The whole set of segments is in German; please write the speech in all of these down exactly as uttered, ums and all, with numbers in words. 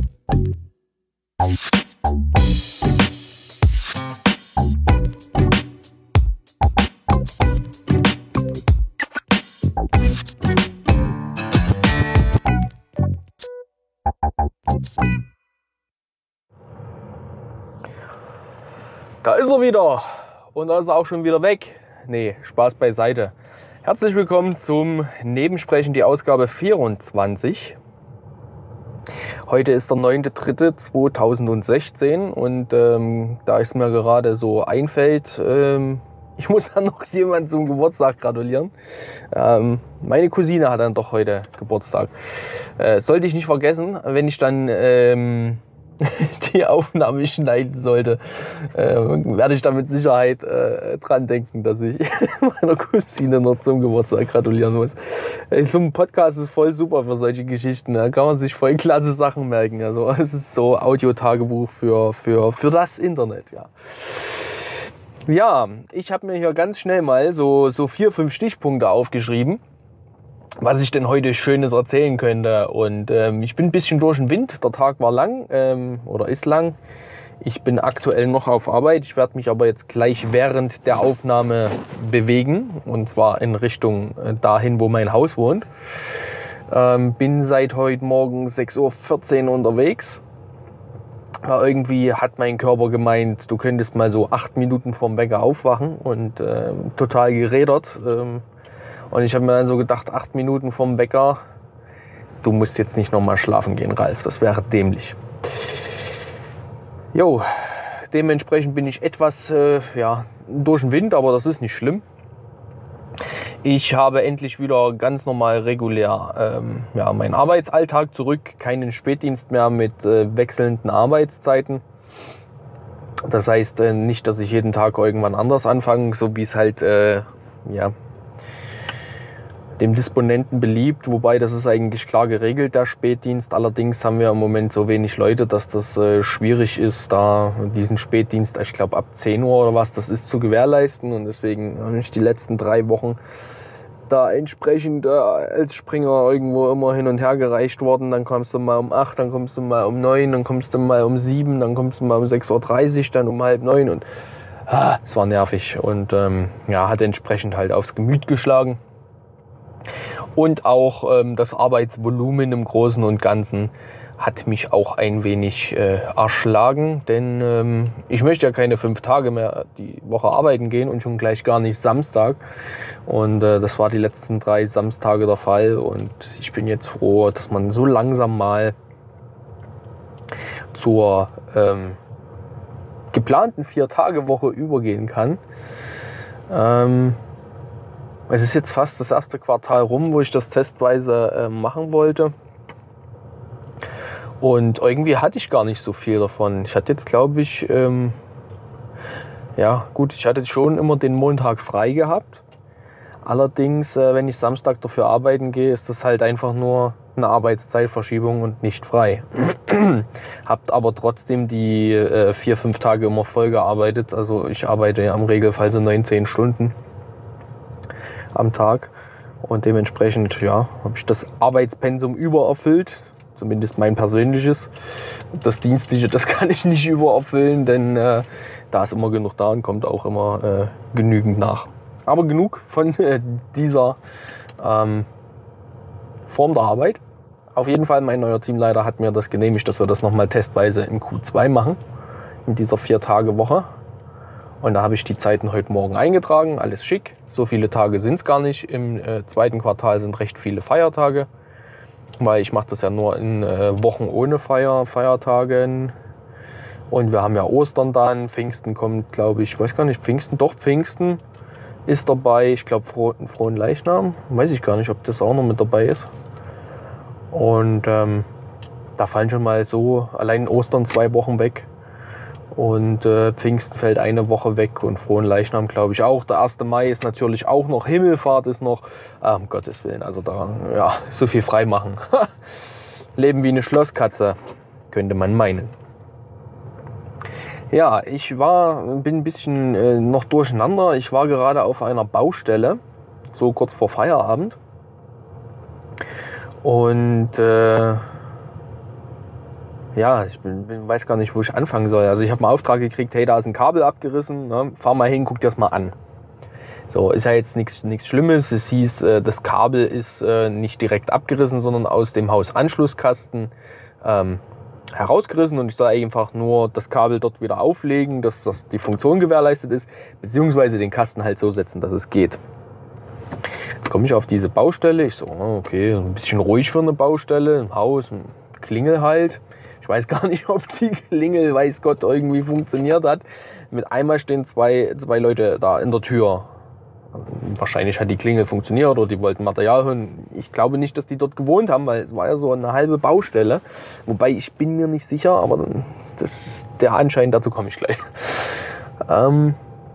Da ist er wieder und da ist er auch schon wieder weg. Nee, Spaß beiseite. Herzlich willkommen zum Nebensprechen, die Ausgabe vierundzwanzig. Heute ist der neunter dritter zweitausendsechzehn und ähm, da es mir gerade so einfällt, ähm, ich muss dann noch jemand zum Geburtstag gratulieren. Ähm, meine Cousine hat dann doch heute Geburtstag. Äh, sollte ich nicht vergessen, wenn ich dann ähm, die Aufnahme schneiden sollte, äh, werde ich da mit Sicherheit äh, dran denken, dass ich meiner Cousine noch zum Geburtstag gratulieren muss. Äh, so ein Podcast ist voll super für solche Geschichten. Da kann man sich voll klasse Sachen merken. Also es ist so Audio-Tagebuch für, für, für das Internet. Ja, ja, ich habe mir hier ganz schnell mal so, so vier, fünf Stichpunkte aufgeschrieben, was ich denn heute Schönes erzählen könnte. Und ähm, ich bin ein bisschen durch den Wind. Der Tag war lang ähm, oder ist lang. Ich bin aktuell noch auf Arbeit. Ich werde mich aber jetzt gleich während der Aufnahme bewegen. Und zwar in Richtung äh, dahin, wo mein Haus wohnt. Ähm, bin seit heute Morgen sechs Uhr vierzehn unterwegs. Aber irgendwie hat mein Körper gemeint, du könntest mal so acht Minuten vorm Wecker aufwachen. Und äh, total gerädert. Ähm, Und ich habe mir dann so gedacht, acht Minuten vom Wecker, du musst jetzt nicht nochmal schlafen gehen, Ralf. Das wäre dämlich. Jo, dementsprechend bin ich etwas äh, ja, durch den Wind, aber das ist nicht schlimm. Ich habe endlich wieder ganz normal regulär ähm, ja, meinen Arbeitsalltag zurück. Keinen Spätdienst mehr mit äh, wechselnden Arbeitszeiten. Das heißt äh, nicht, dass ich jeden Tag irgendwann anders anfange, so wie es halt äh, ja, dem Disponenten beliebt, wobei das ist eigentlich klar geregelt, der Spätdienst. Allerdings haben wir im Moment so wenig Leute, dass das äh, schwierig ist, da diesen Spätdienst, ich glaube ab zehn Uhr oder was, das ist zu gewährleisten. Und deswegen habe ich die letzten drei Wochen da entsprechend äh, als Springer irgendwo immer hin und her gereicht worden. Dann kommst du mal um acht, dann kommst du mal um neun, dann kommst du mal um sieben, dann kommst du mal um sechs Uhr dreißig, dann um halb neun. Und ah, es war nervig und ähm, ja, hat entsprechend halt aufs Gemüt geschlagen. Und auch ähm, das Arbeitsvolumen im Großen und Ganzen hat mich auch ein wenig äh, erschlagen, denn ähm, ich möchte ja keine fünf Tage mehr die Woche arbeiten gehen und schon gleich gar nicht Samstag. Und äh, das war die letzten drei Samstage der Fall und ich bin jetzt froh, dass man so langsam mal zur ähm, geplanten Vier-Tage-Woche übergehen kann. Ähm, Es ist jetzt fast das erste Quartal rum, wo ich das testweise äh, machen wollte. Und irgendwie hatte ich gar nicht so viel davon. Ich hatte jetzt, glaube ich, ähm, ja gut, ich hatte schon immer den Montag frei gehabt. Allerdings, äh, wenn ich Samstag dafür arbeiten gehe, ist das halt einfach nur eine Arbeitszeitverschiebung und nicht frei. Habt aber trotzdem die äh, vier, fünf Tage immer voll gearbeitet. Also ich arbeite ja im Regelfall so neunzehn Stunden am Tag und dementsprechend ja, habe ich das Arbeitspensum übererfüllt, zumindest mein persönliches. Das Dienstliche, das kann ich nicht übererfüllen, denn äh, da ist immer genug da und kommt auch immer äh, genügend nach. Aber genug von äh, dieser ähm, Form der Arbeit. Auf jeden Fall, mein neuer Teamleiter hat mir das genehmigt, dass wir das nochmal testweise im Q zwei machen, in dieser Vier-Tage-Woche. Und da habe ich die Zeiten heute Morgen eingetragen, alles schick. So viele Tage sind es gar nicht. Im äh, zweiten Quartal sind recht viele Feiertage, weil ich mache das ja nur in äh, Wochen ohne Feier, Feiertagen. Und wir haben ja Ostern dann, Pfingsten kommt, glaube ich, weiß gar nicht, Pfingsten, doch Pfingsten ist dabei. Ich glaube, Fro Frohen Leichnam, weiß ich gar nicht, ob das auch noch mit dabei ist. Und ähm, da fallen schon mal so allein Ostern zwei Wochen weg. Und äh, Pfingsten fällt eine Woche weg und Frohen Leichnam glaube ich auch. Der erste Mai ist natürlich auch noch, Himmelfahrt ist noch, ah, um Gottes Willen, also da, ja, so viel frei machen. Leben wie eine Schlosskatze, könnte man meinen. Ja, ich war, bin ein bisschen äh, noch durcheinander. Ich war gerade auf einer Baustelle, so kurz vor Feierabend. Und äh, ja, ich bin, bin, weiß gar nicht, wo ich anfangen soll. Also ich habe einen Auftrag gekriegt, hey, da ist ein Kabel abgerissen, ne? Fahr mal hin, guck dir das mal an. So, ist ja jetzt nichts nichts Schlimmes. Es hieß, äh, das Kabel ist äh, nicht direkt abgerissen, sondern aus dem Hausanschlusskasten ähm, herausgerissen und ich soll einfach nur das Kabel dort wieder auflegen, dass, dass die Funktion gewährleistet ist, beziehungsweise den Kasten halt so setzen, dass es geht. Jetzt komme ich auf diese Baustelle, ich so, okay, ein bisschen ruhig für eine Baustelle, ein Haus, ein Klingel halt. Ich weiß gar nicht, ob die Klingel, weiß Gott, irgendwie funktioniert hat. Mit einmal stehen zwei, zwei Leute da in der Tür. Wahrscheinlich hat die Klingel funktioniert oder die wollten Material holen. Ich glaube nicht, dass die dort gewohnt haben, weil es war ja so eine halbe Baustelle. Wobei ich bin mir nicht sicher, aber das ist der Anschein, dazu komme ich gleich. Ähm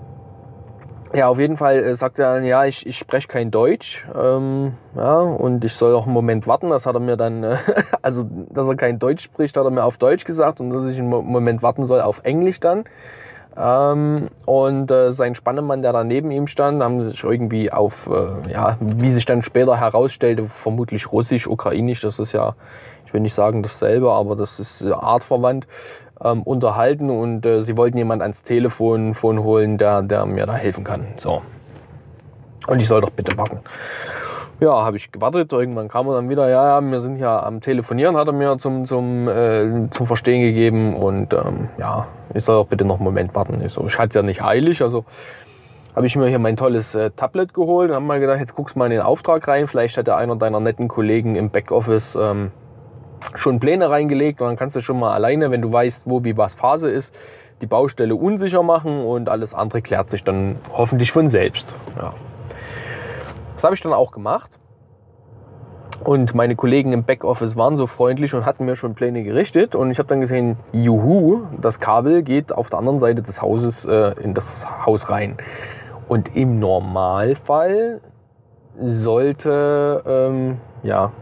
ja, auf jeden Fall äh, sagt er, ja, ich, ich spreche kein Deutsch. Ähm, ja, und ich soll auch einen Moment warten. Das hat er mir dann, äh, also dass er kein Deutsch spricht, hat er mir auf Deutsch gesagt und dass ich einen Moment warten soll auf Englisch dann. Ähm, und äh, sein Spannemann, der da neben ihm stand, haben sich irgendwie auf, äh, ja, wie sich dann später herausstellte, vermutlich Russisch, Ukrainisch, das ist ja, ich will nicht sagen dasselbe, aber das ist äh, artverwandt, ähm, unterhalten und äh, sie wollten jemand ans Telefon Phone holen, der, der mir da helfen kann. So. Und ich soll doch bitte warten. Ja, habe ich gewartet, irgendwann kam er dann wieder, ja, ja, wir sind ja am Telefonieren, hat er mir zum, zum, äh, zum Verstehen gegeben und ähm, ja, ich soll auch bitte noch einen Moment warten. Ich, so, ich hatte es ja nicht eilig, also habe ich mir hier mein tolles äh, Tablet geholt und habe mal gedacht, jetzt guckst du mal in den Auftrag rein, vielleicht hat der einer deiner netten Kollegen im Backoffice ähm, schon Pläne reingelegt und dann kannst du schon mal alleine, wenn du weißt, wo wie was Phase ist, die Baustelle unsicher machen und alles andere klärt sich dann hoffentlich von selbst. Ja. Das habe ich dann auch gemacht und meine Kollegen im Backoffice waren so freundlich und hatten mir schon Pläne gerichtet und ich habe dann gesehen, juhu, das Kabel geht auf der anderen Seite des Hauses äh, in das Haus rein. Und im Normalfall sollte, ähm, ja,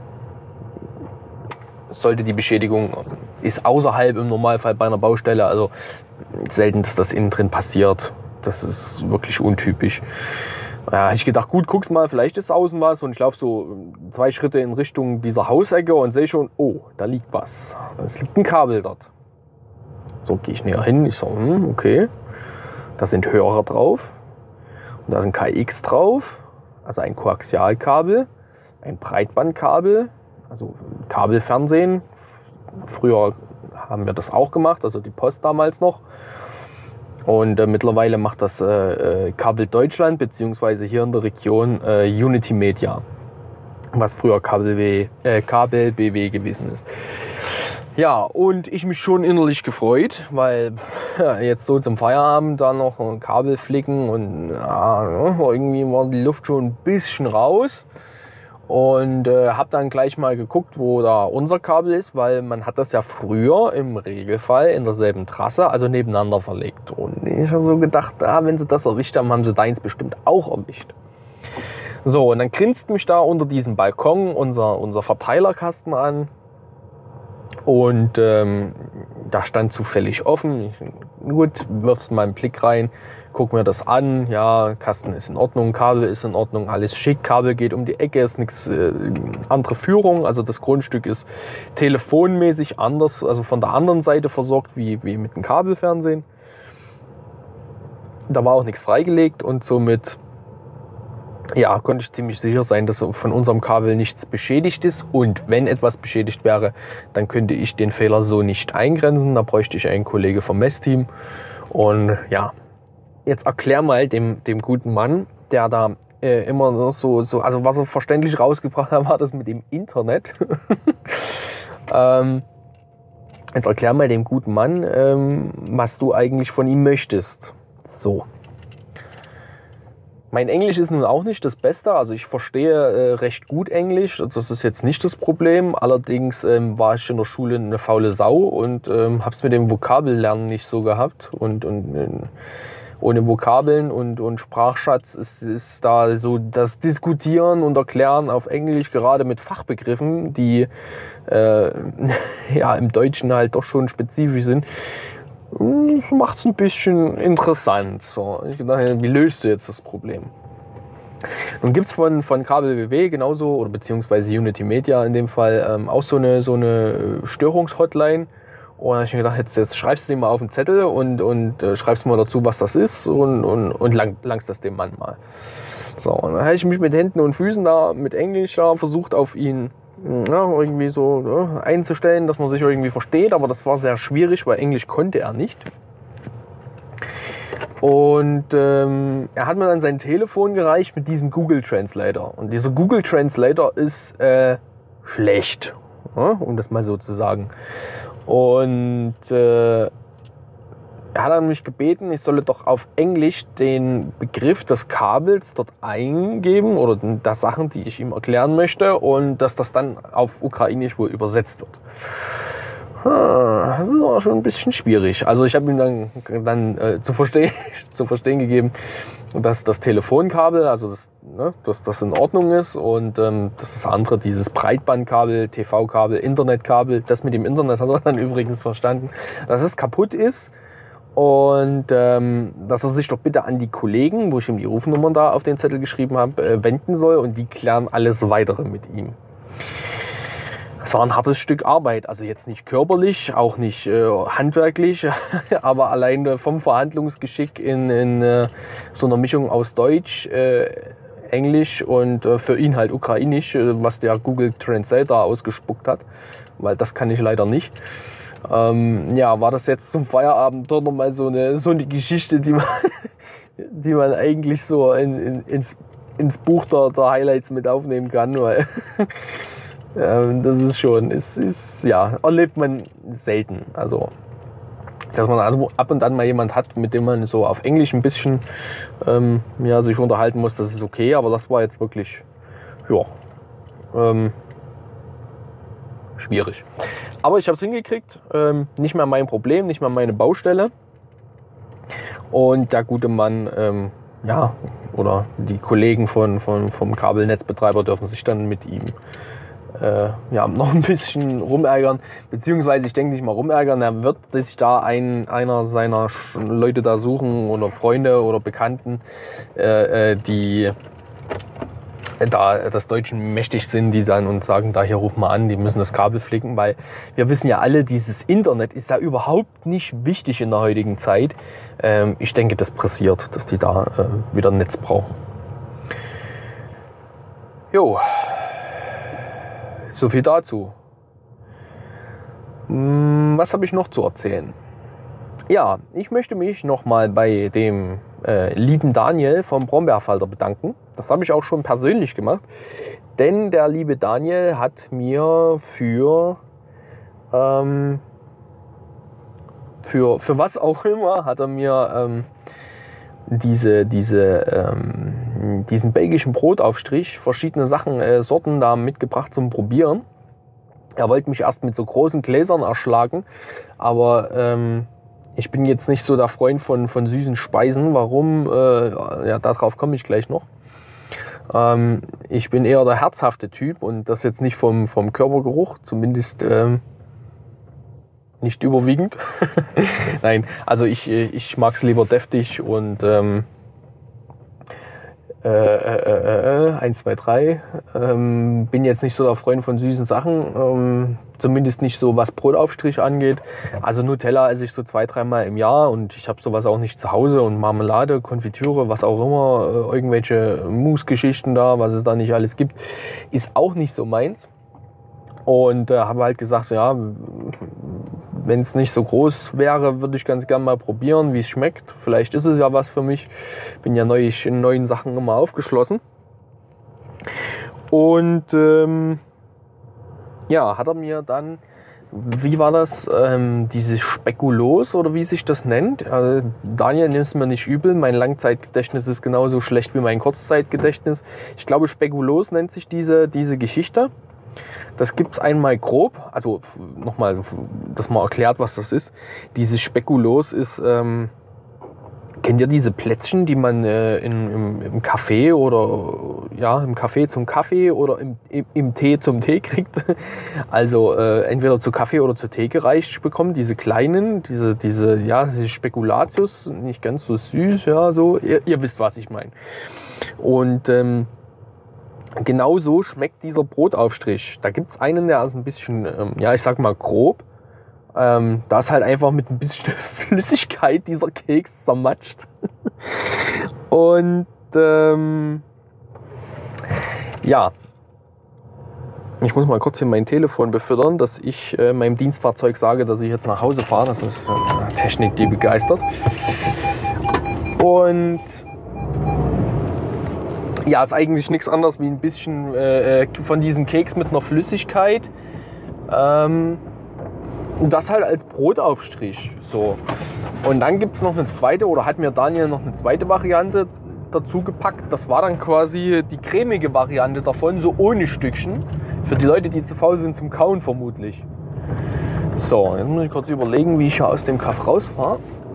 sollte die Beschädigung, ist außerhalb im Normalfall bei einer Baustelle, also selten, dass das innen drin passiert. Das ist wirklich untypisch. Ja, habe ich gedacht, gut, guck's mal, vielleicht ist außen was und ich laufe so zwei Schritte in Richtung dieser Hausecke und sehe schon, oh, da liegt was. Es liegt ein Kabel dort. So, gehe ich näher hin, ich so, hm, okay, da sind Hörer drauf und da ist ein K X drauf, also ein Koaxialkabel, ein Breitbandkabel, also Kabelfernsehen. Früher haben wir das auch gemacht, also die Post damals noch. Und äh, mittlerweile macht das äh, Kabel Deutschland, beziehungsweise hier in der Region äh, Unity Media, was früher Kabel, w, äh, Kabel B W gewesen ist. Ja, und ich mich schon innerlich gefreut, weil ja, jetzt so zum Feierabend da noch ein Kabel flicken und ja, irgendwie war die Luft schon ein bisschen raus. Und äh, habe dann gleich mal geguckt, wo da unser Kabel ist, weil man hat das ja früher im Regelfall in derselben Trasse, also nebeneinander verlegt. Und ich habe so gedacht, ah, wenn sie das erwischt haben, haben sie deins bestimmt auch erwischt. So, und dann grinst mich da unter diesem Balkon unser, unser Verteilerkasten an. Und ähm, da stand zufällig offen. Ich, gut, wirfst mal einen Blick rein. Guck mir das an, ja, Kasten ist in Ordnung, Kabel ist in Ordnung, alles schick, Kabel geht um die Ecke, ist nichts äh, andere Führung, also das Grundstück ist telefonmäßig anders, also von der anderen Seite versorgt wie, wie mit dem Kabelfernsehen. Da war auch nichts freigelegt und somit ja, konnte ich ziemlich sicher sein, dass von unserem Kabel nichts beschädigt ist und wenn etwas beschädigt wäre, dann könnte ich den Fehler so nicht eingrenzen, da bräuchte ich einen Kollege vom Messteam und ja. Jetzt erklär mal dem, dem guten Mann, der da äh, immer noch so, so, also was er verständlich rausgebracht hat, war das mit dem Internet. ähm, jetzt erklär mal dem guten Mann, ähm, was du eigentlich von ihm möchtest. So. Mein Englisch ist nun auch nicht das Beste, also ich verstehe äh, recht gut Englisch, das ist jetzt nicht das Problem. Allerdings ähm, war ich in der Schule eine faule Sau und ähm, habe es mit dem Vokabellernen nicht so gehabt und, und äh, ohne Vokabeln und, und Sprachschatz ist, ist da so das Diskutieren und Erklären auf Englisch, gerade mit Fachbegriffen, die äh, ja, im Deutschen halt doch schon spezifisch sind, macht es ein bisschen interessant. So, ich dachte, wie löst du jetzt das Problem? Nun gibt es von, von Kabel B W genauso, oder beziehungsweise Unity Media in dem Fall, ähm, auch so eine, so eine Störungshotline. Und dann habe ich mir gedacht, jetzt, jetzt schreibst du dem mal auf den Zettel und, und äh, schreibst mal dazu, was das ist und, und, und lang, langst das dem Mann mal. So, und dann habe ich mich mit Händen und Füßen da mit Englisch da versucht, auf ihn ja, irgendwie so ja, einzustellen, dass man sich irgendwie versteht, aber das war sehr schwierig, weil Englisch konnte er nicht. Und ähm, er hat mir dann sein Telefon gereicht mit diesem Google Translator. Und dieser Google Translator ist äh, schlecht, ja, um das mal so zu sagen. Und äh, er hat dann mich gebeten, ich solle doch auf Englisch den Begriff des Kabels dort eingeben oder der Sachen, die ich ihm erklären möchte, und dass das dann auf Ukrainisch wohl übersetzt wird. Das ist aber schon ein bisschen schwierig. Also ich habe ihm dann, dann äh, zu, verstehen, zu verstehen gegeben, dass das Telefonkabel, also das, ne, dass das in Ordnung ist und ähm, dass das andere, dieses Breitbandkabel, T V-Kabel, Internetkabel, das mit dem Internet hat er dann übrigens verstanden, dass es kaputt ist und ähm, dass er sich doch bitte an die Kollegen, wo ich ihm die Rufnummern da auf den Zettel geschrieben habe, äh, wenden soll und die klären alles Weitere mit ihm. Es war ein hartes Stück Arbeit, also jetzt nicht körperlich, auch nicht äh, handwerklich, aber allein äh, vom Verhandlungsgeschick in, in äh, so einer Mischung aus Deutsch, äh, Englisch und äh, für ihn halt Ukrainisch, äh, was der Google Translator ausgespuckt hat, weil das kann ich leider nicht. Ähm, ja, war das jetzt zum Feierabend doch nochmal so eine, so eine Geschichte, die man, die man eigentlich so in, in, ins, ins Buch der, der Highlights mit aufnehmen kann, weil ähm, das ist schon, es ist, ja, erlebt man selten. Also, dass man ab und an mal jemand hat, mit dem man so auf Englisch ein bisschen ähm, ja, sich unterhalten muss, das ist okay, aber das war jetzt wirklich, ja, ähm, schwierig. Aber ich habe es hingekriegt, ähm, nicht mehr mein Problem, nicht mehr meine Baustelle. Und der gute Mann, ähm, ja, oder die Kollegen von, von, vom Kabelnetzbetreiber dürfen sich dann mit ihm äh, ja, noch ein bisschen rumärgern. Beziehungsweise, ich denke nicht mal rumärgern, er wird sich da ein, einer seiner Leute da suchen oder Freunde oder Bekannten, äh, die da das Deutschen mächtig sind, die dann und sagen, da hier ruf mal an, die müssen das Kabel flicken, weil wir wissen ja alle, dieses Internet ist ja überhaupt nicht wichtig in der heutigen Zeit. Ähm, ich denke, das pressiert, dass die da äh, wieder ein Netz brauchen. Jo, so viel dazu. Hm, was habe ich noch zu erzählen? Ja, ich möchte mich nochmal bei dem äh, lieben Daniel vom Brombeerfalter bedanken. Das habe ich auch schon persönlich gemacht, denn der liebe Daniel hat mir für, ähm, für, für was auch immer, hat er mir ähm, diese, diese, ähm, diesen belgischen Brotaufstrich, verschiedene Sachen, äh, Sorten da mitgebracht zum Probieren. Er wollte mich erst mit so großen Gläsern erschlagen, aber ähm, ich bin jetzt nicht so der Freund von, von süßen Speisen. Warum? Äh, ja, darauf komme ich gleich noch. Ähm, ich bin eher der herzhafte Typ und das jetzt nicht vom, vom Körpergeruch, zumindest ähm, nicht überwiegend. Nein, also ich, ich mag es lieber deftig und ähm, äh, äh, äh, eins, zwei, drei. Ähm, bin jetzt nicht so der Freund von süßen Sachen, ähm, zumindest nicht so, was Brotaufstrich angeht. Also Nutella esse ich so zwei, dreimal im Jahr und ich habe sowas auch nicht zu Hause und Marmelade, Konfitüre, was auch immer, äh, irgendwelche Mousse-Geschichten da, was es da nicht alles gibt, ist auch nicht so meins. Und äh, habe halt gesagt, ja, wenn es nicht so groß wäre, würde ich ganz gerne mal probieren, wie es schmeckt. Vielleicht ist es ja was für mich. Bin ja neu, in neuen Sachen immer aufgeschlossen. Und ähm, ja, hat er mir dann, wie war das, ähm, dieses Spekulos oder wie sich das nennt. Also Daniel, nimm es mir nicht übel, mein Langzeitgedächtnis ist genauso schlecht wie mein Kurzzeitgedächtnis. Ich glaube, Spekulos nennt sich diese, diese Geschichte. Das gibt es einmal grob, also nochmal, dass man erklärt, was das ist. Dieses Spekulos ist, ähm, kennt ihr diese Plätzchen, die man äh, in, im, im Café oder ja, im Café zum Kaffee oder im, im, im Tee zum Tee kriegt? Also äh, entweder zu Kaffee oder zu Tee gereicht bekommt, diese kleinen, diese, diese, ja, diese Spekulatius, nicht ganz so süß, ja, so, ihr, ihr wisst, was ich meine. Und ähm, genau so schmeckt dieser Brotaufstrich. Da gibt es einen, der ist ein bisschen, ähm, ja, ich sag mal grob. Ähm, da ist halt einfach mit ein bisschen Flüssigkeit dieser Keks zermatscht. Und ähm, ja, ich muss mal kurz hier mein Telefon befüttern, dass ich äh, meinem Dienstfahrzeug sage, dass ich jetzt nach Hause fahre. Das ist äh, Technik, die begeistert. Und ja, ist eigentlich nichts anderes wie ein bisschen äh, von diesem Keks mit einer Flüssigkeit. Ähm, und das halt als Brotaufstrich. So. Und dann gibt es noch eine zweite, oder hat mir Daniel noch eine zweite Variante dazu gepackt. Das war dann quasi die cremige Variante davon, so ohne Stückchen. Für die Leute, die zu faul sind zum Kauen vermutlich. So, jetzt muss ich kurz überlegen, wie ich hier aus dem Kaff rausfahre.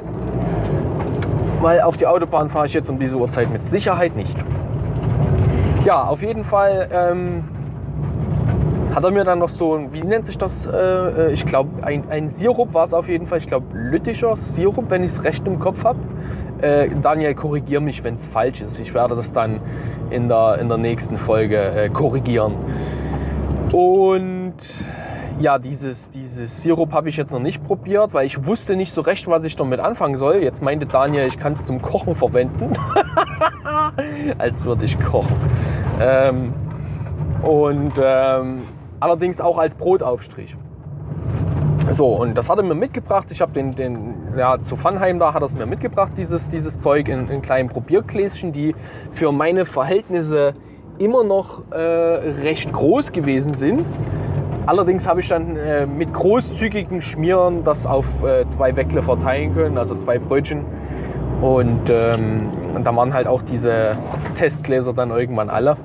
Weil auf die Autobahn fahre ich jetzt um diese Uhrzeit mit Sicherheit nicht. Ja, auf jeden Fall ähm, hat er mir dann noch so, wie nennt sich das? Äh, ich glaube, ein, ein Sirup war es auf jeden Fall. Ich glaube, Lütticher Sirup, wenn ich es recht im Kopf habe. Äh, Daniel, korrigier mich, wenn es falsch ist. Ich werde das dann in der, in der nächsten Folge äh, korrigieren. Und ja, dieses, dieses Sirup habe ich jetzt noch nicht probiert, weil ich wusste nicht so recht, was ich damit anfangen soll. Jetzt meinte Daniel, ich kann es zum Kochen verwenden. Als würde ich kochen. Ähm, und ähm, allerdings auch als Brotaufstrich. So, und das hat er mir mitgebracht. Ich habe den, den ja, zu Pfannheim, da hat er es mir mitgebracht, dieses, dieses Zeug in, in kleinen Probiergläschen, die für meine Verhältnisse immer noch äh, recht groß gewesen sind. Allerdings habe ich dann äh, mit großzügigen Schmieren das auf äh, zwei Weckle verteilen können, also zwei Brötchen. Und, ähm, und da waren halt auch diese Testgläser dann irgendwann alle.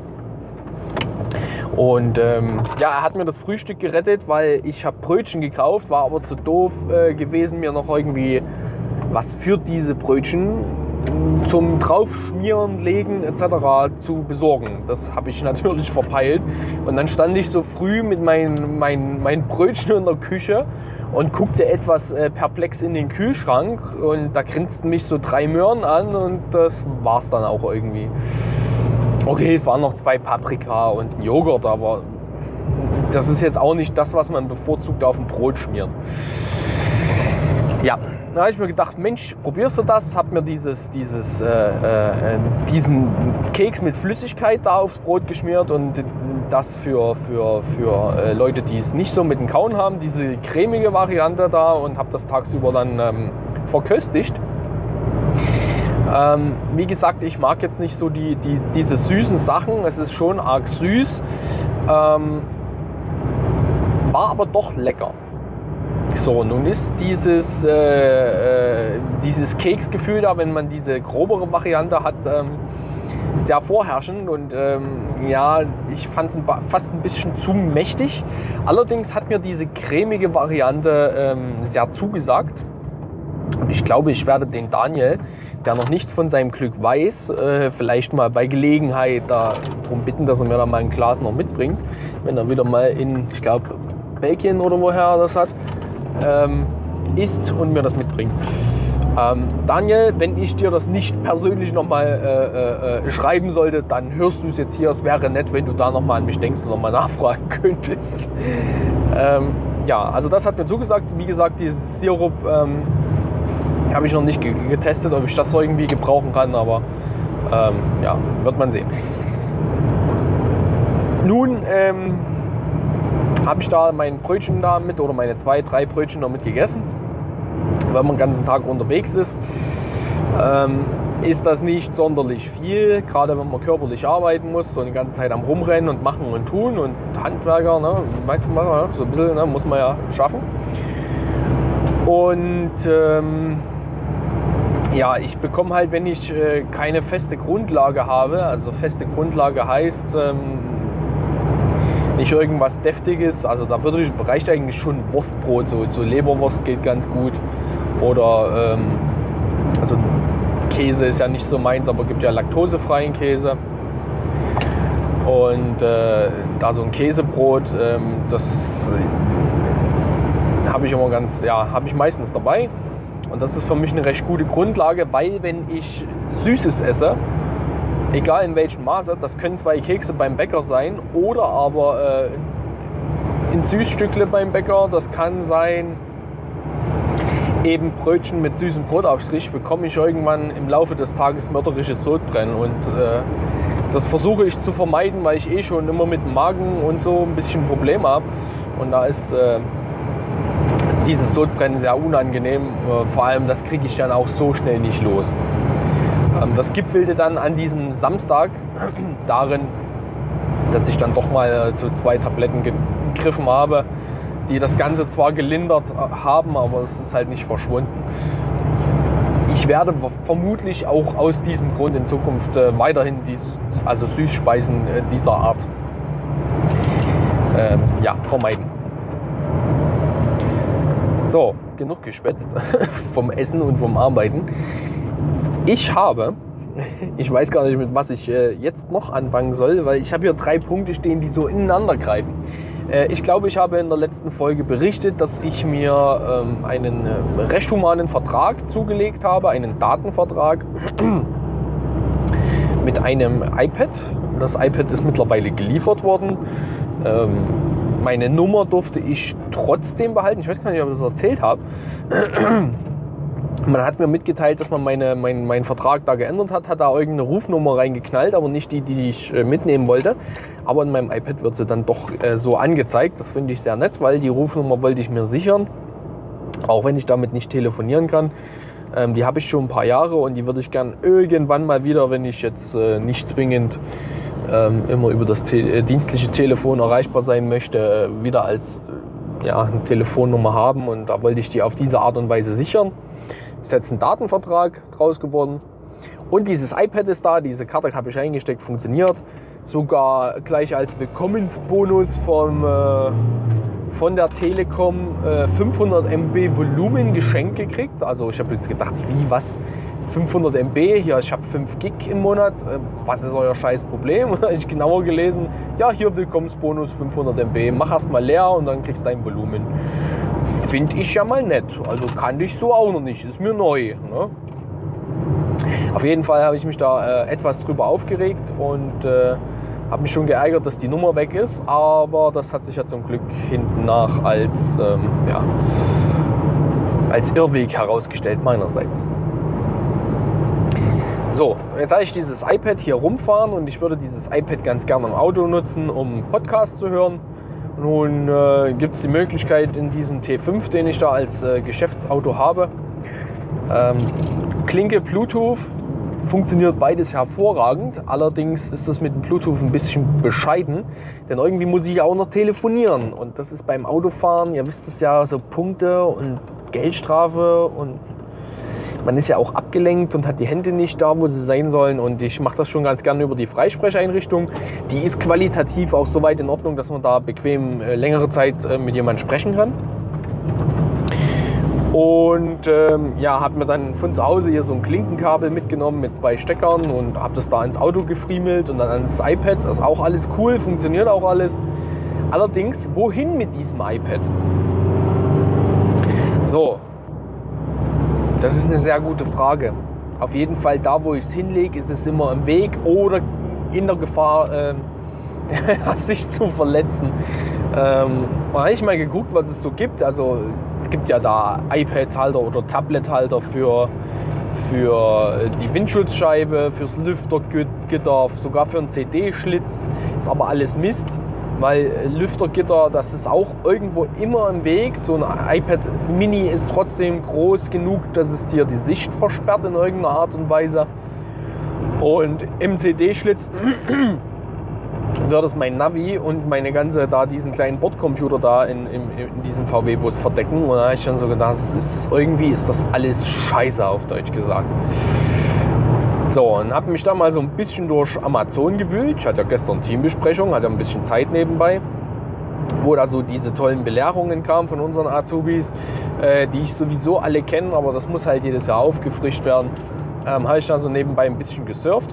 Und ähm, ja, er hat mir das Frühstück gerettet, weil ich habe Brötchen gekauft, war aber zu doof äh, gewesen, mir noch irgendwie was für diese Brötchen zum Draufschmieren, Legen et cetera zu besorgen. Das habe ich natürlich verpeilt. Und dann stand ich so früh mit meinen mein, mein Brötchen in der Küche und guckte etwas äh, perplex in den Kühlschrank. Und da grinsten mich so drei Möhren an und das war's dann auch irgendwie. Okay, es waren noch zwei Paprika und ein Joghurt, aber das ist jetzt auch nicht das, was man bevorzugt auf ein Brot schmiert. Ja, da habe ich mir gedacht, Mensch, probierst du das? Hab mir dieses, dieses, äh, äh, diesen Keks mit Flüssigkeit da aufs Brot geschmiert und das für, für, für äh, Leute, die es nicht so mit dem Kauen haben, diese cremige Variante da, und habe das tagsüber dann ähm, verköstigt. Ähm, wie gesagt, ich mag jetzt nicht so die, die, diese süßen Sachen, es ist schon arg süß, ähm, war aber doch lecker. So, nun ist dieses, äh, äh, dieses Keksgefühl da, wenn man diese grobere Variante hat, ähm, sehr vorherrschend und ähm, ja, ich fand es fast ein bisschen zu mächtig. Allerdings hat mir diese cremige Variante ähm, sehr zugesagt. Und ich glaube, ich werde den Daniel, der noch nichts von seinem Glück weiß, äh, vielleicht mal bei Gelegenheit darum bitten, dass er mir da mal ein Glas noch mitbringt, wenn er wieder mal in, ich glaube, Belgien oder woher er das hat, ähm, isst und mir das mitbringt. Ähm, Daniel, wenn ich dir das nicht persönlich nochmal äh, äh, schreiben sollte, dann hörst du es jetzt hier. Es wäre nett, wenn du da nochmal an mich denkst und nochmal nachfragen könntest. ähm, ja, also das hat mir zugesagt. Wie gesagt, dieses Sirup ähm, habe ich noch nicht getestet, ob ich das so irgendwie gebrauchen kann, aber ähm, ja, wird man sehen. Nun ähm, habe ich da mein Brötchen da mit, oder meine zwei, drei Brötchen damit gegessen. Wenn man den ganzen Tag unterwegs ist, ähm, ist das nicht sonderlich viel, gerade wenn man körperlich arbeiten muss, so die ganze Zeit am Rumrennen und machen und tun, und Handwerker, ne, weißt du mal, so ein bisschen, ne, muss man ja schaffen. Und ähm, ja, ich bekomme halt, wenn ich äh, keine feste Grundlage habe, also feste Grundlage heißt ähm, nicht irgendwas Deftiges, also da würde ich, reicht eigentlich schon Wurstbrot, so, so Leberwurst geht ganz gut, oder ähm, also Käse ist ja nicht so meins, aber es gibt ja laktosefreien Käse, und äh, da so ein Käsebrot, ähm, das habe ich immer ganz, ja, habe ich meistens dabei. Und das ist für mich eine recht gute Grundlage, weil wenn ich Süßes esse, egal in welchem Maße, das können zwei Kekse beim Bäcker sein oder aber äh, ein Süßstückle beim Bäcker, das kann sein eben Brötchen mit süßem Brotaufstrich, bekomme ich irgendwann im Laufe des Tages mörderisches Sodbrennen. Und äh, das versuche ich zu vermeiden, weil ich eh schon immer mit dem Magen und so ein bisschen Probleme habe. Und da ist äh, dieses Sodbrennen sehr unangenehm. Äh, vor allem, das kriege ich dann auch so schnell nicht los. Ähm, das gipfelte dann an diesem Samstag darin, dass ich dann doch mal zu zwei Tabletten gegriffen habe, die das Ganze zwar gelindert haben, aber es ist halt nicht verschwunden. Ich werde vermutlich auch aus diesem Grund in Zukunft äh, weiterhin dies, also Süßspeisen äh, dieser Art ähm, ja, vermeiden. So, genug geschwätzt vom Essen und vom Arbeiten. Ich habe, ich weiß gar nicht, mit was ich äh, jetzt noch anfangen soll, weil ich habe hier drei Punkte stehen, die so ineinander greifen. Ich glaube, ich habe in der letzten Folge berichtet, dass ich mir ähm, einen äh, recht humanen Vertrag zugelegt habe, einen Datenvertrag mit einem iPad. Das iPad ist mittlerweile geliefert worden. Ähm, meine Nummer durfte ich trotzdem behalten. Ich weiß gar nicht, ob ich das erzählt habe. Man hat mir mitgeteilt, dass man meine, mein, meinen Vertrag da geändert hat, hat da irgendeine Rufnummer reingeknallt, aber nicht die, die ich äh, mitnehmen wollte. Aber in meinem iPad wird sie dann doch äh, so angezeigt. Das finde ich sehr nett, weil die Rufnummer wollte ich mir sichern, auch wenn ich damit nicht telefonieren kann. Ähm, die habe ich schon ein paar Jahre und die würde ich gern irgendwann mal wieder, wenn ich jetzt äh, nicht zwingend ähm, immer über das te- äh, dienstliche Telefon erreichbar sein möchte, äh, wieder als äh, ja, eine Telefonnummer haben. Und da wollte ich die auf diese Art und Weise sichern. Ist jetzt ein Datenvertrag draus geworden. Und dieses iPad ist da, diese Karte habe ich eingesteckt, funktioniert. Sogar gleich als Willkommensbonus vom, äh, von der Telekom äh, fünfhundert Megabyte Volumen geschenkt gekriegt. Also ich habe jetzt gedacht, wie, was? fünfhundert Megabyte? Hier, ich habe fünf Gig im Monat. Äh, was ist euer scheiß Problem? Und dann habe ich genauer gelesen. Ja, hier Willkommensbonus fünfhundert Megabyte. Mach erst mal leer und dann kriegst du dein Volumen. Finde ich ja mal nett. Also kannte ich so auch noch nicht. Ist mir neu. Ne? Auf jeden Fall habe ich mich da äh, etwas drüber aufgeregt und äh, habe mich schon geärgert, dass die Nummer weg ist. Aber das hat sich ja zum Glück hinten nach als, ähm, ja, als Irrweg herausgestellt meinerseits. So, jetzt habe ich dieses iPad hier rumfahren und ich würde dieses iPad ganz gerne im Auto nutzen, um Podcasts zu hören. Nun äh, gibt es die Möglichkeit in diesem T fünf, den ich da als äh, Geschäftsauto habe. Ähm, Klinke, Bluetooth, funktioniert beides hervorragend. Allerdings ist das mit dem Bluetooth ein bisschen bescheiden, denn irgendwie muss ich auch noch telefonieren. Und das ist beim Autofahren, ihr wisst es ja, so Punkte und Geldstrafe und man ist ja auch abgelenkt und hat die Hände nicht da, wo sie sein sollen. Und ich mache das schon ganz gerne über die Freisprecheinrichtung. Die ist qualitativ auch so weit in Ordnung, dass man da bequem äh, längere Zeit äh, mit jemandem sprechen kann. Und ähm, ja, habe mir dann von zu Hause hier so ein Klinkenkabel mitgenommen mit zwei Steckern und habe das da ins Auto gefriemelt und dann ans iPad. Das ist auch alles cool, funktioniert auch alles. Allerdings, wohin mit diesem iPad? So. Das ist eine sehr gute Frage. Auf jeden Fall da, wo ich es hinlege, ist es immer im Weg oder in der Gefahr, äh, sich zu verletzen. Ähm, da habe ich mal geguckt, was es so gibt. Also es gibt ja da iPad-Halter oder Tablet-Halter für, für die Windschutzscheibe, fürs Lüftergitter, sogar für einen C D-Schlitz. Ist aber alles Mist. Weil Lüftergitter, das ist auch irgendwo immer im Weg. So ein iPad Mini ist trotzdem groß genug, dass es dir die Sicht versperrt in irgendeiner Art und Weise. Und im C D-Schlitz wird es mein Navi und meine ganze, da diesen kleinen Bordcomputer da in, in, in diesem V W-Bus verdecken. Und da habe ich schon so gedacht, das ist, irgendwie ist das alles scheiße, auf Deutsch gesagt. So, und habe mich da mal so ein bisschen durch Amazon gewühlt. Ich hatte ja gestern Teambesprechung, hatte ein bisschen Zeit nebenbei, wo da so diese tollen Belehrungen kamen von unseren Azubis, äh, die ich sowieso alle kenne, aber das muss halt jedes Jahr aufgefrischt werden. Ähm, habe ich da so nebenbei ein bisschen gesurft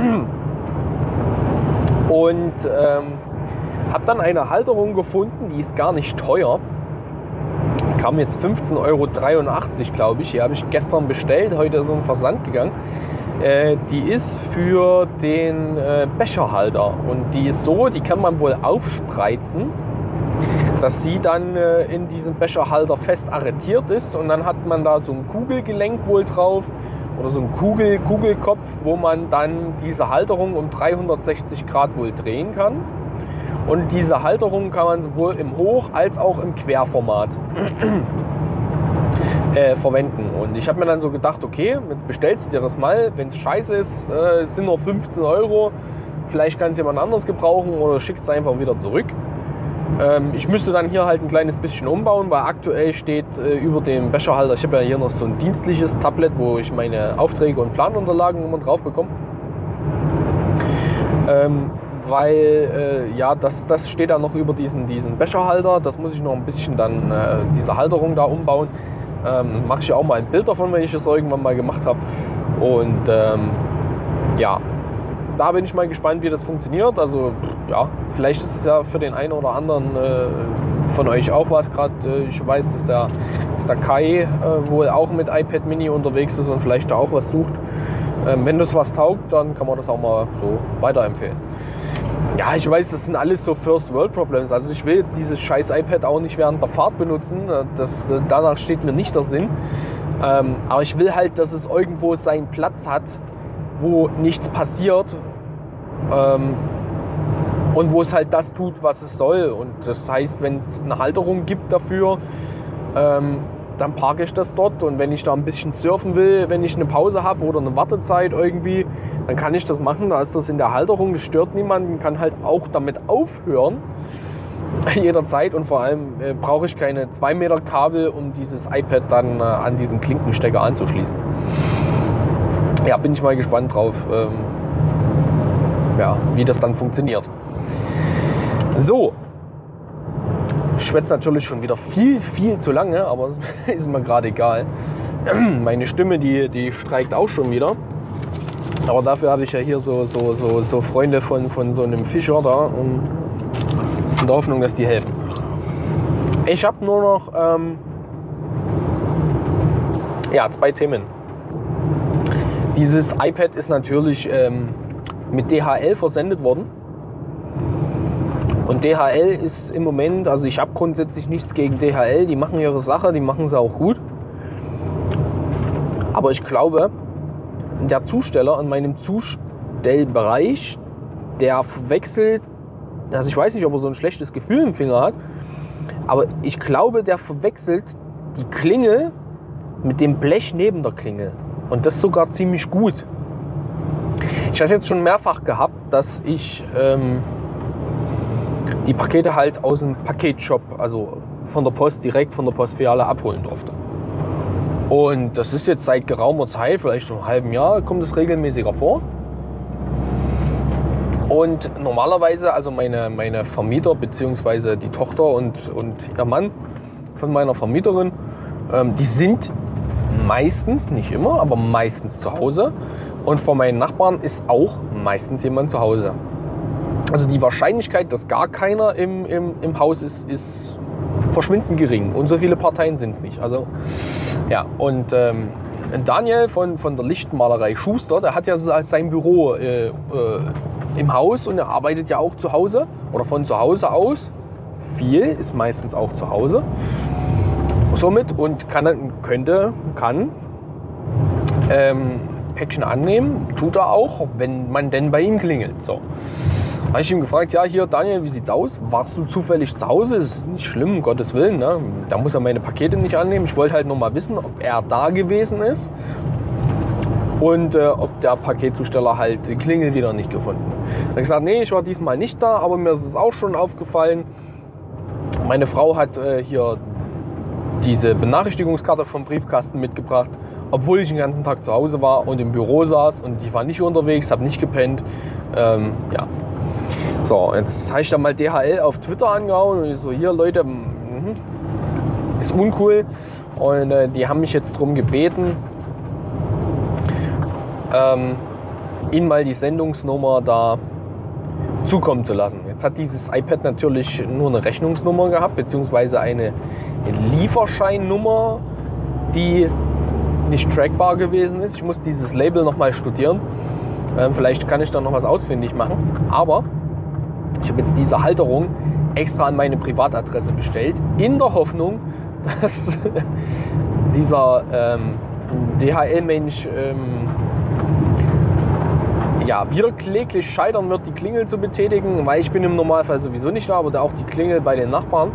und ähm, habe dann eine Halterung gefunden, die ist gar nicht teuer. Die kam jetzt fünfzehn Euro dreiundachtzig, glaube ich. Die habe ich gestern bestellt, heute ist so ein Versand gegangen. Die ist für den Becherhalter und die ist so, die kann man wohl aufspreizen, dass sie dann äh, in diesem Becherhalter fest arretiert ist und dann hat man da so ein Kugelgelenk wohl drauf oder so ein Kugel, Kugelkopf, wo man dann diese Halterung um dreihundertsechzig Grad wohl drehen kann. Und diese Halterung kann man sowohl im Hoch- als auch im Querformat äh, verwenden. Und ich habe mir dann so gedacht, okay, jetzt bestellst du dir das mal. Wenn es scheiße ist, äh, es sind nur fünfzehn Euro. Vielleicht kann es jemand anderes gebrauchen oder schickst es einfach wieder zurück. Ähm, ich müsste dann hier halt ein kleines bisschen umbauen, weil aktuell steht äh, über dem Becherhalter, ich habe ja hier noch so ein dienstliches Tablet, wo ich meine Aufträge und Planunterlagen immer drauf bekomme. Ähm, weil äh, ja, das, das steht dann noch über diesen, diesen Becherhalter. Das muss ich noch ein bisschen dann, äh, diese Halterung da umbauen. Ähm, mache ich auch mal ein Bild davon, wenn ich das irgendwann mal gemacht habe. Und ähm, ja, da bin ich mal gespannt, wie das funktioniert. Also ja, vielleicht ist es ja für den einen oder anderen äh, von euch auch was. Gerade äh, ich weiß, dass der, dass der Kai äh, wohl auch mit iPad Mini unterwegs ist und vielleicht da auch was sucht. Ähm, wenn das was taugt, dann kann man das auch mal so weiterempfehlen. Ja, ich weiß, das sind alles so First World Problems. Also ich will jetzt dieses scheiß iPad auch nicht während der Fahrt benutzen. Das, danach steht mir nicht der Sinn. Ähm, aber ich will halt, dass es irgendwo seinen Platz hat, wo nichts passiert ähm, und wo es halt das tut, was es soll. Und das heißt, wenn es eine Halterung gibt dafür, ähm, dann parke ich das dort. Und wenn ich da ein bisschen surfen will, wenn ich eine Pause habe oder eine Wartezeit irgendwie, dann kann ich das machen. Da ist das in der Halterung, das stört niemanden, kann halt auch damit aufhören jederzeit. Und vor allem äh, brauche ich keine zwei Meter Kabel, um dieses iPad dann äh, an diesen Klinkenstecker anzuschließen. Ja, bin ich mal gespannt drauf, ähm, ja, wie das dann funktioniert. So, ich schwätze natürlich schon wieder viel, viel zu lange, aber ist mir gerade egal. Meine Stimme, die, die streikt auch schon wieder. Aber dafür habe ich ja hier so, so, so, so Freunde von, von so einem Fischer da, um, in der Hoffnung, dass die helfen. Ich habe nur noch ähm, ja, zwei Themen. Dieses iPad ist natürlich ähm, mit D H L versendet worden. Und D H L ist im Moment, also ich habe grundsätzlich nichts gegen D H L, die machen ihre Sache, die machen sie auch gut. Aber ich glaube, der Zusteller in meinem Zustellbereich, der verwechselt, also ich weiß nicht, ob er so ein schlechtes Gefühl im Finger hat, aber ich glaube, der verwechselt die Klingel mit dem Blech neben der Klingel. Und das sogar ziemlich gut. Ich habe es jetzt schon mehrfach gehabt, dass ich ähm, die Pakete halt aus dem Paketshop, also von der Post, direkt von der Postfiliale abholen durfte. Und das ist jetzt seit geraumer Zeit, vielleicht schon einem halben Jahr, kommt es regelmäßiger vor. Und normalerweise, also meine, meine Vermieter bzw. die Tochter und, und ihr Mann von meiner Vermieterin, ähm, die sind meistens, nicht immer, aber meistens zu Hause. Und von meinen Nachbarn ist auch meistens jemand zu Hause. Also die Wahrscheinlichkeit, dass gar keiner im, im, im Haus ist, ist verschwindend gering. Und so viele Parteien sind es nicht. Also, ja, und ähm, Daniel von, von der Lichtenmalerei Schuster, der hat ja sein Büro äh, äh, im Haus und er arbeitet ja auch zu Hause oder von zu Hause aus. Viel ist meistens auch zu Hause. Somit und kann, könnte, kann ähm, Päckchen annehmen, tut er auch, wenn man denn bei ihm klingelt. So. Habe ich ihm gefragt, ja hier Daniel, wie sieht's aus? Warst du zufällig zu Hause? Das ist nicht schlimm, um Gottes Willen. Ne? Da muss er meine Pakete nicht annehmen. Ich wollte halt nur mal wissen, ob er da gewesen ist und äh, ob der Paketzusteller halt die Klingel wieder nicht gefunden hat. Er hat gesagt, nee, ich war diesmal nicht da, aber mir ist es auch schon aufgefallen. Meine Frau hat äh, hier diese Benachrichtigungskarte vom Briefkasten mitgebracht, obwohl ich den ganzen Tag zu Hause war und im Büro saß und ich war nicht unterwegs, habe nicht gepennt. Ähm, ja. So, jetzt habe ich dann mal D H L auf Twitter angehauen und ich so, hier Leute, mh, ist uncool. Und äh, die haben mich jetzt darum gebeten, ähm, ihnen mal die Sendungsnummer da zukommen zu lassen. Jetzt hat dieses iPad natürlich nur eine Rechnungsnummer gehabt, beziehungsweise eine Lieferscheinnummer, die nicht trackbar gewesen ist. Ich muss dieses Label nochmal studieren. Ähm, vielleicht kann ich da noch was ausfindig machen. Aber ich habe jetzt diese Halterung extra an meine Privatadresse bestellt, in der Hoffnung, dass dieser ähm, D H L-Mensch ähm, ja, wieder kläglich scheitern wird, die Klingel zu betätigen, weil ich bin im Normalfall sowieso nicht da, aber auch die Klingel bei den Nachbarn.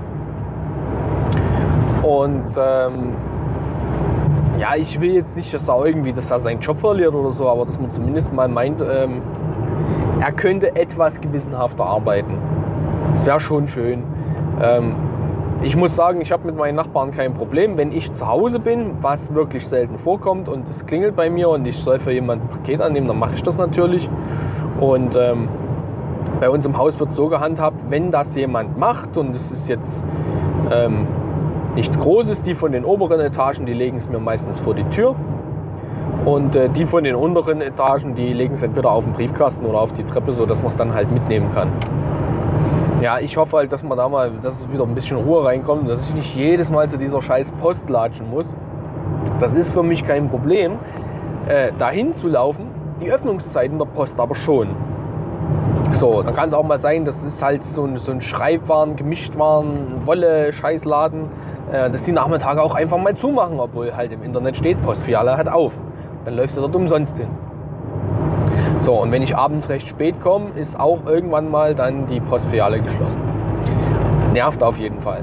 Und ähm, ja, ich will jetzt nicht, dass er irgendwie, dass er seinen Job verliert oder so, aber dass man zumindest mal meint, ähm, er könnte etwas gewissenhafter arbeiten. Das wäre schon schön. Ähm, ich muss sagen, ich habe mit meinen Nachbarn kein Problem. Wenn ich zu Hause bin, was wirklich selten vorkommt und es klingelt bei mir und ich soll für jemanden ein Paket annehmen, dann mache ich das natürlich. Und ähm, bei uns im Haus wird es so gehandhabt, wenn das jemand macht und es ist jetzt ähm, nichts Großes, die von den oberen Etagen, die legen es mir meistens vor die Tür. Und äh, die von den unteren Etagen, die legen es entweder auf den Briefkasten oder auf die Treppe, sodass man es dann halt mitnehmen kann. Ja, ich hoffe halt, dass man da mal, dass es wieder ein bisschen Ruhe reinkommt, dass ich nicht jedes Mal zu dieser scheiß Post latschen muss. Das ist für mich kein Problem, äh, dahin zu laufen. Die Öffnungszeiten der Post aber schon. So, dann kann es auch mal sein, das ist halt so ein, so ein Schreibwaren, Gemischtwaren, Wolle-Scheißladen, äh, dass die Nachmittage auch einfach mal zumachen, obwohl halt im Internet steht, Postfiliale hat auf. Dann läufst du dort umsonst hin. So, und wenn ich abends recht spät komme, ist auch irgendwann mal dann die Postfiliale geschlossen. Nervt auf jeden Fall.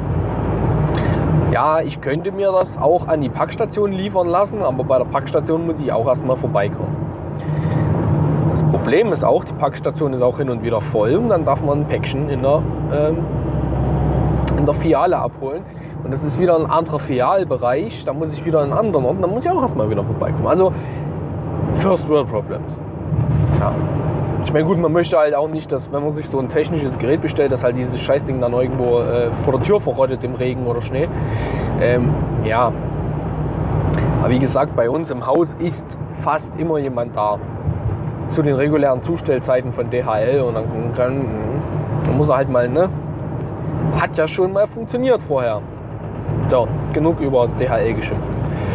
Ja, ich könnte mir das auch an die Packstation liefern lassen, aber bei der Packstation muss ich auch erstmal vorbeikommen. Das Problem ist auch, die Packstation ist auch hin und wieder voll und dann darf man ein Päckchen in der, ähm, in der Filiale abholen. Und das ist wieder ein anderer Filialbereich, da muss ich wieder in einen anderen Ort, dann muss ich auch erstmal wieder vorbeikommen. Also First World Problems. Ja. Ich meine, gut, man möchte halt auch nicht, dass, wenn man sich so ein technisches Gerät bestellt, dass halt dieses Scheißding dann irgendwo äh, vor der Tür verrottet im Regen oder Schnee. Ähm, ja. Aber wie gesagt, bei uns im Haus ist fast immer jemand da. Zu den regulären Zustellzeiten von D H L und dann, kann, dann muss er halt mal, ne? Hat ja schon mal funktioniert vorher. So, genug über D H L geschimpft.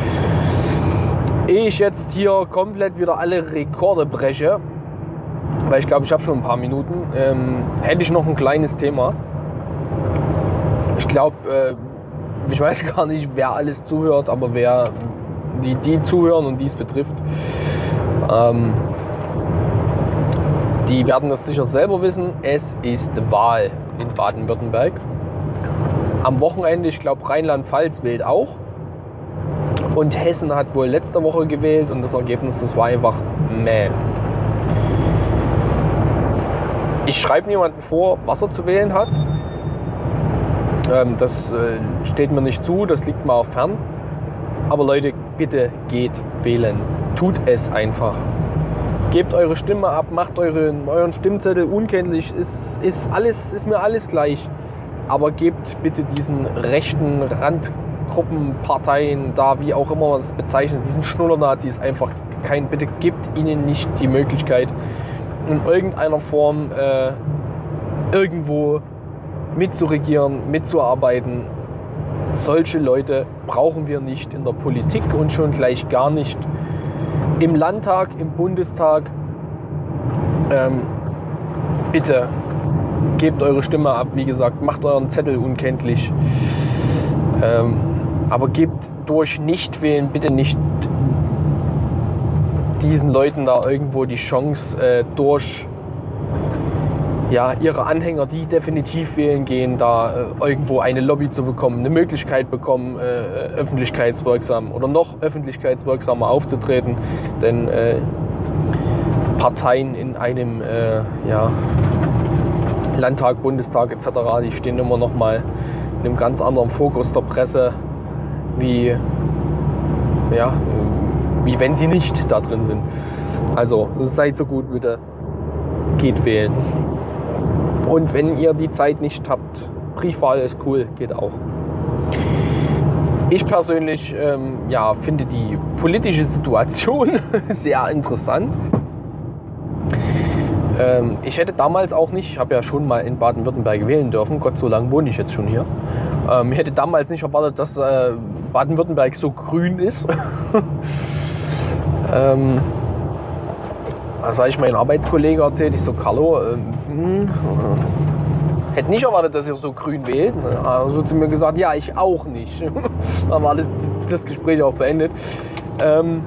Ehe ich jetzt hier komplett wieder alle Rekorde breche, weil ich glaube, ich habe schon ein paar Minuten, ähm, hätte ich noch ein kleines Thema. Ich glaube, äh, ich weiß gar nicht, wer alles zuhört, aber wer die, die zuhören und dies betrifft, ähm, die werden das sicher selber wissen. Es ist Wahl in Baden-Württemberg. Am Wochenende, ich glaube, Rheinland-Pfalz wählt auch. Und Hessen hat wohl letzte Woche gewählt und das Ergebnis, das war einfach meh. Ich schreibe niemandem vor, was er zu wählen hat. Ähm, das äh, steht mir nicht zu, das liegt mir auch fern. Aber Leute, bitte geht wählen. Tut es einfach. Gebt eure Stimme ab, macht eure, euren Stimmzettel unkenntlich. Ist, ist, alles, ist mir alles gleich. Aber gebt bitte diesen rechten Randgruppen, Parteien, da wie auch immer man es bezeichnet, diesen Schnuller-Nazis einfach kein, bitte gebt ihnen nicht die Möglichkeit, in irgendeiner Form äh, irgendwo mitzuregieren, mitzuarbeiten. Solche Leute brauchen wir nicht in der Politik und schon gleich gar nicht im Landtag, im Bundestag. Ähm, bitte gebt eure Stimme ab, wie gesagt, macht euren Zettel unkenntlich. Ähm, aber gebt durch Nichtwählen bitte nicht diesen Leuten da irgendwo die Chance, äh, durch ja, ihre Anhänger, die definitiv wählen gehen, da äh, irgendwo eine Lobby zu bekommen, eine Möglichkeit bekommen, äh, öffentlichkeitswirksam oder noch öffentlichkeitswirksamer aufzutreten. Denn äh, Parteien in einem äh, ja, Landtag, Bundestag et cetera, die stehen immer noch mal in einem ganz anderen Fokus der Presse, wie, ja, wie wenn sie nicht da drin sind. Also seid so gut, bitte geht wählen. Und wenn ihr die Zeit nicht habt, Briefwahl ist cool, geht auch. Ich persönlich ähm, ja, finde die politische Situation sehr interessant. Ähm, ich hätte damals auch nicht, ich habe ja schon mal in Baden-Württemberg wählen dürfen, Gott, so lange wohne ich jetzt schon hier. Ähm, ich hätte damals nicht erwartet, dass äh, Baden-Württemberg so grün ist. ähm, Das habe ich meinem Arbeitskollegen erzählt. Ich so, Carlo, ähm, hm, hätte nicht erwartet, dass ihr so grün wählt. Also zu mir gesagt, ja, ich auch nicht. Dann war das, das Gespräch auch beendet. Ähm,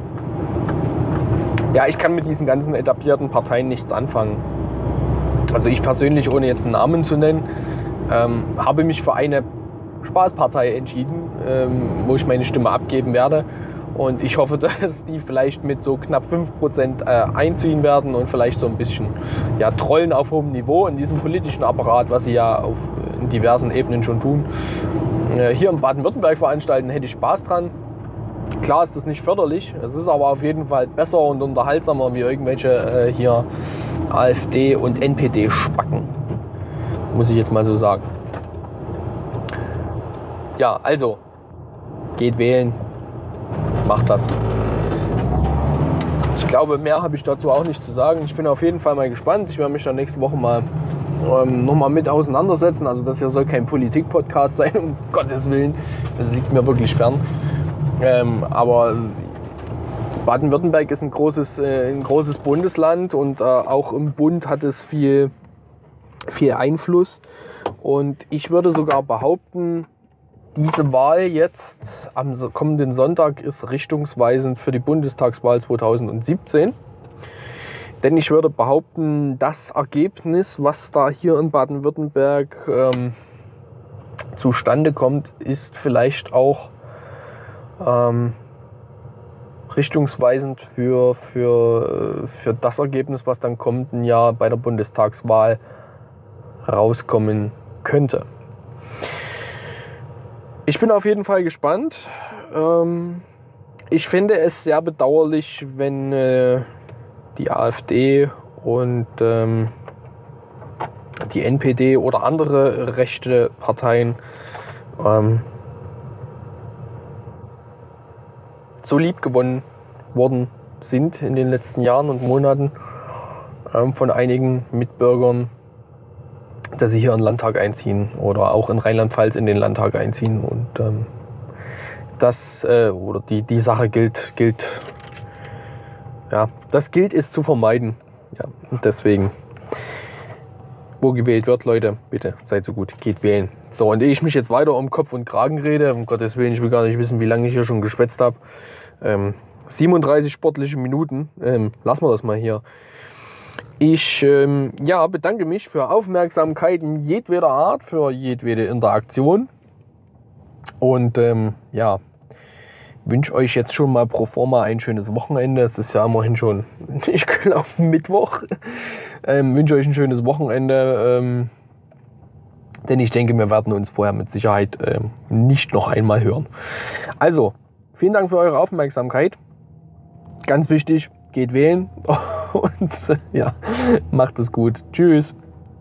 ja, ich kann mit diesen ganzen etablierten Parteien nichts anfangen. Also ich persönlich, ohne jetzt einen Namen zu nennen, ähm, habe mich für eine Spaßpartei entschieden, ähm, wo ich meine Stimme abgeben werde. Und ich hoffe, dass die vielleicht mit so knapp fünf Prozent äh, einziehen werden und vielleicht so ein bisschen ja, trollen auf hohem Niveau in diesem politischen Apparat, was sie ja auf in diversen Ebenen schon tun. Äh, hier in Baden-Württemberg veranstalten, hätte ich Spaß dran. Klar ist das nicht förderlich, es ist aber auf jeden Fall besser und unterhaltsamer wie irgendwelche äh, hier AfD und N P D-Spacken, muss ich jetzt mal so sagen. Ja, also, geht wählen. Macht das. Ich glaube, mehr habe ich dazu auch nicht zu sagen. Ich bin auf jeden Fall mal gespannt. Ich werde mich dann nächste Woche mal ähm, nochmal mit auseinandersetzen. Also das hier soll kein Politik-Podcast sein, um Gottes Willen. Das liegt mir wirklich fern. Ähm, aber Baden-Württemberg ist ein großes, äh, ein großes Bundesland und äh, auch im Bund hat es viel, viel Einfluss. Und ich würde sogar behaupten, diese Wahl jetzt am kommenden Sonntag ist richtungsweisend für die Bundestagswahl zweitausendsiebzehn. Denn ich würde behaupten, das Ergebnis, was da hier in Baden-Württemberg ähm, zustande kommt, ist vielleicht auch ähm, richtungsweisend für, für, für das Ergebnis, was dann im kommenden Jahr bei der Bundestagswahl rauskommen könnte. Ich bin auf jeden Fall gespannt. Ähm, ich finde es sehr bedauerlich, wenn äh, die AfD und ähm, die N P D oder andere rechte Parteien ähm, so lieb gewonnen worden sind in den letzten Jahren und Monaten ähm, von einigen Mitbürgern, dass sie hier in den Landtag einziehen oder auch in Rheinland-Pfalz in den Landtag einziehen. Und ähm, das äh, oder die, die Sache gilt, gilt, ja, das gilt es zu vermeiden. Ja, und deswegen, wo gewählt wird, Leute, bitte seid so gut, geht wählen. So, und ehe ich mich jetzt weiter um Kopf und Kragen rede, um Gottes Willen, ich will gar nicht wissen, wie lange ich hier schon geschwätzt habe. Ähm, siebenunddreißig sportliche Minuten, ähm, lassen wir das mal hier. Ich ähm, ja, bedanke mich für Aufmerksamkeiten jedweder Art, für jedwede Interaktion und ähm, ja, wünsche euch jetzt schon mal pro forma ein schönes Wochenende. Es ist ja immerhin schon, ich glaube, Mittwoch. Ähm, wünsche euch ein schönes Wochenende, ähm, denn ich denke, wir werden uns vorher mit Sicherheit ähm, nicht noch einmal hören. Also, vielen Dank für eure Aufmerksamkeit. Ganz wichtig, geht wählen. Und ja, macht es gut. Tschüss.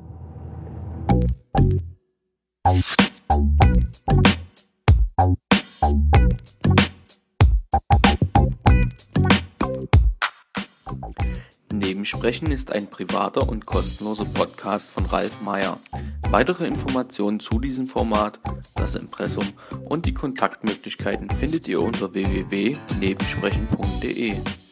Nebensprechen ist ein privater und kostenloser Podcast von Ralf Meyer. Weitere Informationen zu diesem Format, das Impressum und die Kontaktmöglichkeiten findet ihr unter w w w punkt nebensprechen punkt d e.